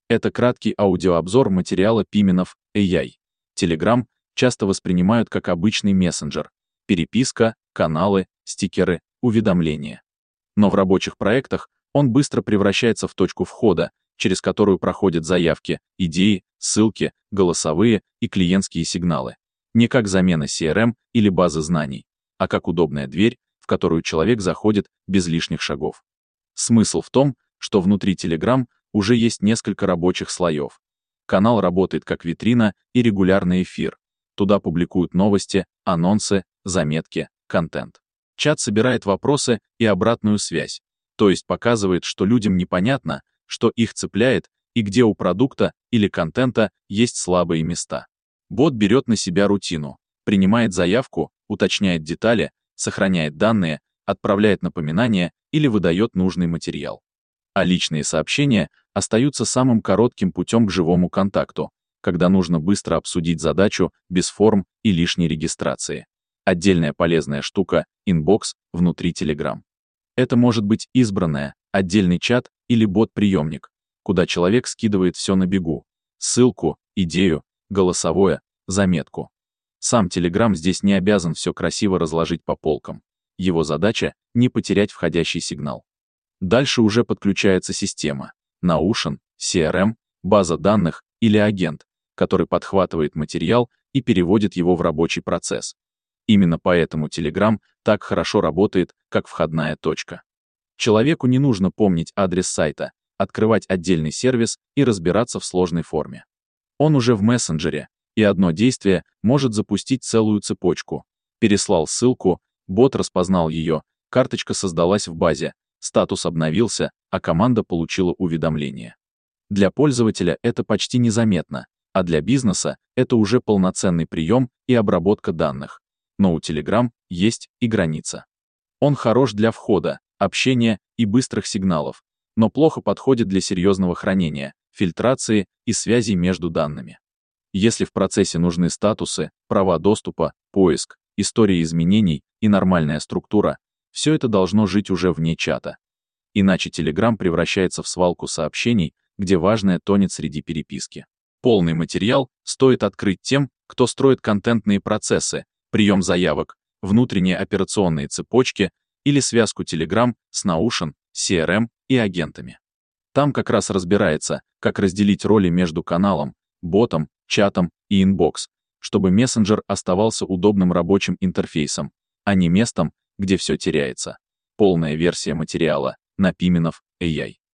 Это краткий аудиообзор материала Piminov AI. Telegram часто воспринимают как обычный мессенджер. Переписка, каналы, стикеры, уведомления. Но в рабочих проектах он быстро превращается в точку входа, через которую проходят заявки, идеи, ссылки, голосовые и клиентские сигналы. Не как замена CRM или базы знаний, а как удобная дверь, в которую человек заходит без лишних шагов. Смысл в том, что внутри Telegram уже есть несколько рабочих слоев. Канал работает как витрина и регулярный эфир. Туда публикуют новости, анонсы, заметки, контент. Чат собирает вопросы и обратную связь, то есть показывает, что людям непонятно, что их цепляет и где у продукта или контента есть слабые места. Бот берет на себя рутину, принимает заявку, уточняет детали, сохраняет данные, отправляет напоминания или выдает нужный материал. А личные сообщения остаются самым коротким путем к живому контакту, когда нужно быстро обсудить задачу без форм и лишней регистрации. Отдельная полезная штука — инбокс внутри Telegram. Это может быть избранное, отдельный чат или бот-приемник, куда человек скидывает все на бегу: ссылку, идею, голосовое, заметку. Сам Telegram здесь не обязан все красиво разложить по полкам. Его задача — не потерять входящий сигнал. Дальше уже подключается система, Notion, CRM, база данных или агент, который подхватывает материал и переводит его в рабочий процесс. Именно поэтому Telegram так хорошо работает, как входная точка. Человеку не нужно помнить адрес сайта, открывать отдельный сервис и разбираться в сложной форме. Он уже в мессенджере, и одно действие может запустить целую цепочку. Переслал ссылку, бот распознал ее, карточка создалась в базе, статус обновился, а команда получила уведомление. Для пользователя это почти незаметно, а для бизнеса это уже полноценный прием и обработка данных. Но у Telegram есть и граница. Он хорош для входа, общения и быстрых сигналов, но плохо подходит для серьезного хранения, фильтрации и связей между данными. Если в процессе нужны статусы, права доступа, поиск, история изменений и нормальная структура, все это должно жить уже вне чата. Иначе Telegram превращается в свалку сообщений, где важное тонет среди переписки. Полный материал стоит открыть тем, кто строит контентные процессы, прием заявок, внутренние операционные цепочки или связку Telegram с Notion, CRM и агентами. Там как раз разбирается, как разделить роли между каналом, ботом, чатом и инбокс, чтобы мессенджер оставался удобным рабочим интерфейсом, а не местом, где все теряется. Полная версия материала на Piminov AI.